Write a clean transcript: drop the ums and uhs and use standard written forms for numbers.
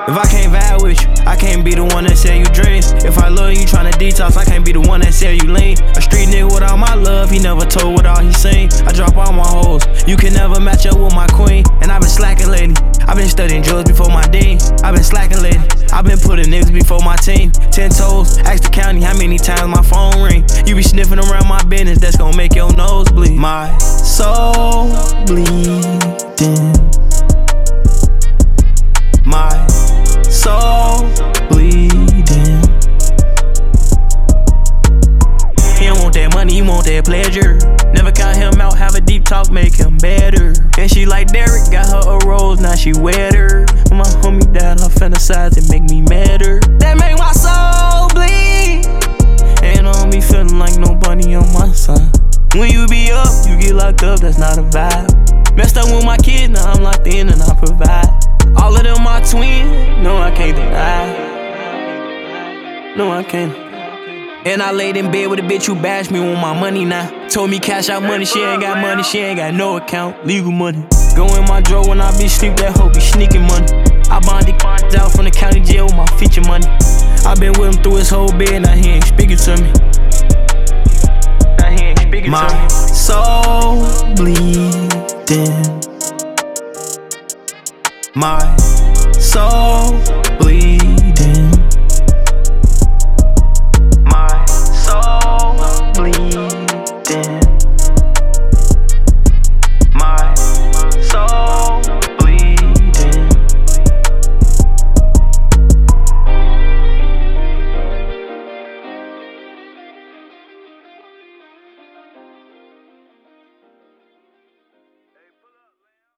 If I can't vibe with you, I can't be the one that sell you dreams. If I love you tryna detox, I can't be the one that sell you lean. A street nigga without my love, he never told what all he seen. I drop all my hoes, you can never match up with my queen. And I been slacking lately, I been studying drugs before my dean. I been slacking lately, I been putting niggas before my team. 10 toes, ask the county how many times my phone ring. You be sniffing around my business, that's gon' make your nose bleed. My soul bleeding, my soul bleeding. He don't want that money, he want that pleasure. Never count him out, have a deep talk, make him better. And she like Derek, got her a rose, now she wetter. When my homie died, her fantasize and make me madder. That make my soul bleed. And I don't be feeling like no bunny on my side. When you be up, you get locked up, that's not a vibe. Messed up with my kids, now I'm locked in and I provide. All of them my twins, no I can't deny. No I can't. And I laid in bed with a bitch who bashed me with my money now. Told me cash out money, she ain't got money, she ain't got no account, legal money. Go in my drawer when I be sleep, that hoe be sneaking money. I bonded out from the county jail with my feature money. I been with him through his whole bed, now he ain't speaking to me. Now he ain't speaking to me. My soul bleeding. My soul bleeding.